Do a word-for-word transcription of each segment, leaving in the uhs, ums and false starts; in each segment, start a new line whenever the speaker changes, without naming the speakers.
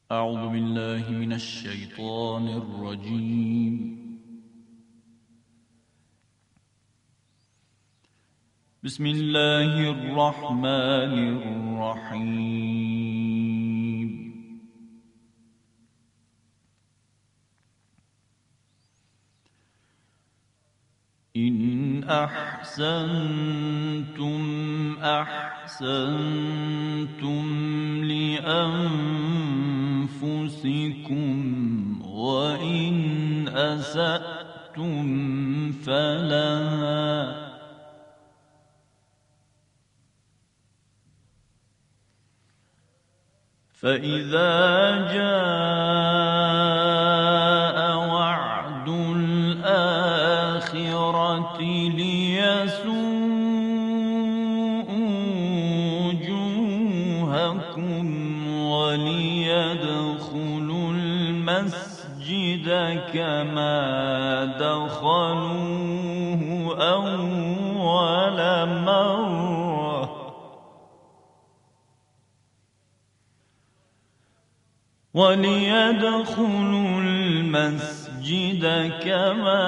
أعوذ بالله من الشيطان الرجيم. بسم الله الرحمن الرحيم. إن أحسنتم أحسنتم لأنفسكم وإن أسأتم فلها فإذا جاء وعد الآخرة ليسوءوا وجوهكم وليدخلوا المسجد كما دخلوه أول مرة وليدخلوا المسجد كما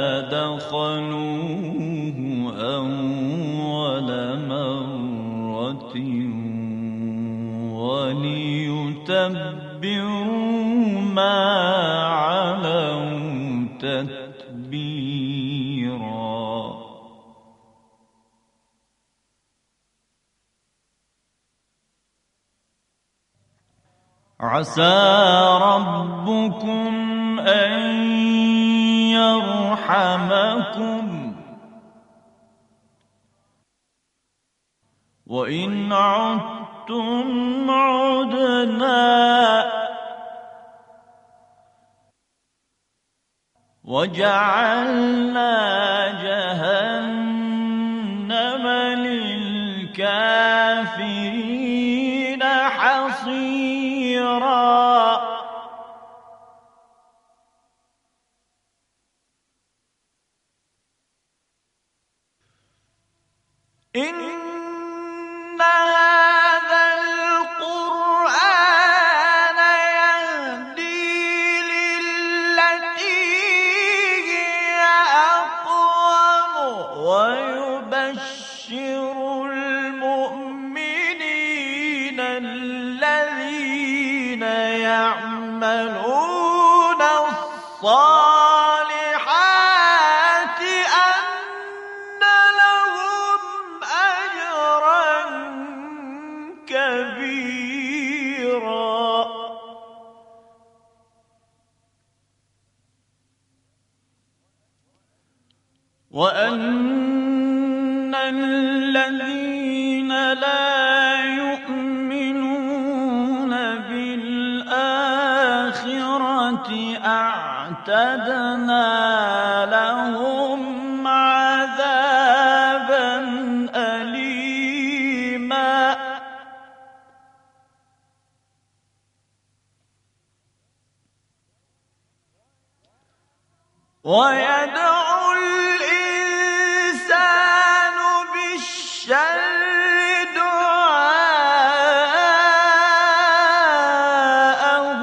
دخلوه أول مرة وليتبروا ما علوا تتبيرا. عسى ربكم أن يرحمكم وإن عدتم عدنا وجعلنا جهنم للكافرين حصيرا. إن هذا القرآن يهدي للتي هي أقوم ويبشر المؤمنين الذين يعملون الصالحات أن لهم أجرا كبيرا. وأن الذين لا يؤمنون بالآخرة أعتدنا لهم عذابا أليما. ويدعو الإنسان بالشر دعاءه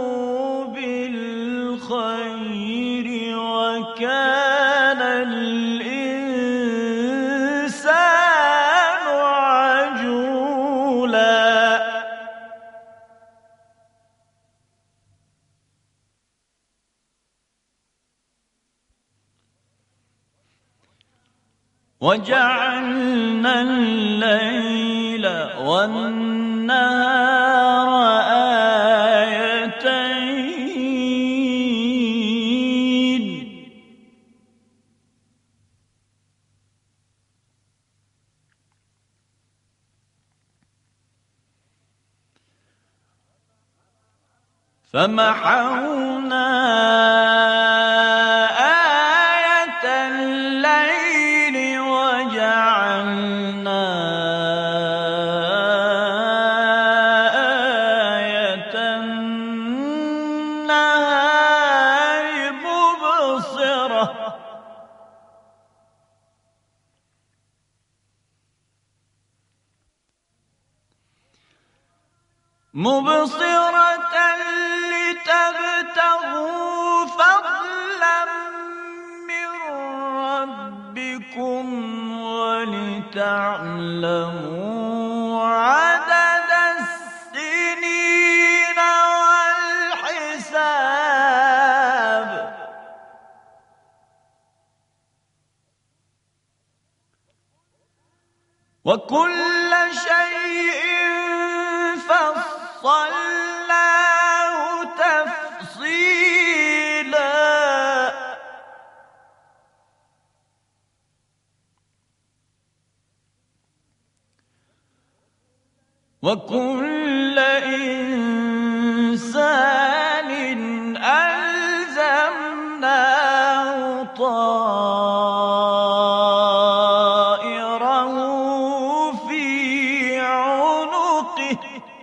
بالخير وكان الإنسان عجولا. وجعلنا الليل والنهار آيتين فمحونا آية الليل وجعلنا آية النهار مبصرة مبصرة لتبتغوا فضلا من ربكم ولتعلموا عدد السنين والحساب وكل شيء فصلناه تفصيلا وكل إنسان ألزمناه طائره في عنقه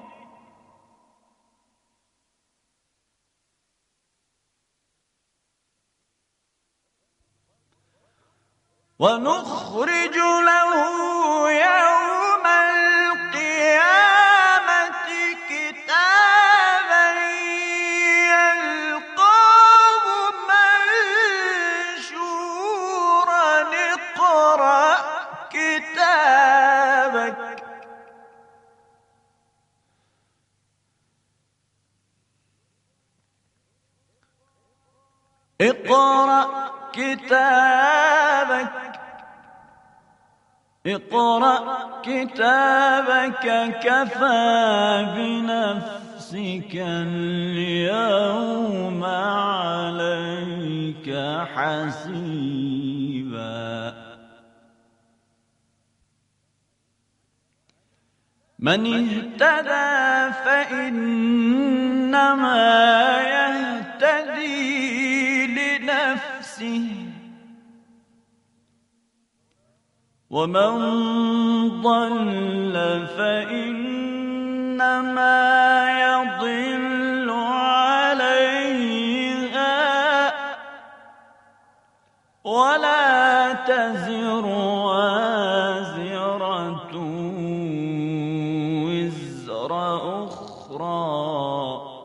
ونخرج له يوم القيامة كتابا يلقاه منشورا اقرأ كتابك اقرأ كتابك اقرأ كتابك كفى بنفسك اليوم عليك حسيبا من اهتدى فإنما يهتدي لنفسه ومن ضل فإنما يضل عليها ولا تزر وازرة وزر أخرى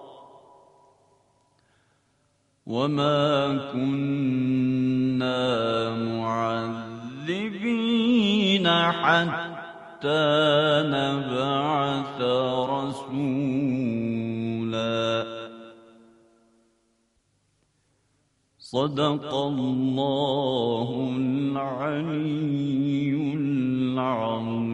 وما كنا معذبين حتى نبعث رسولا صدق الله العلي العظيم.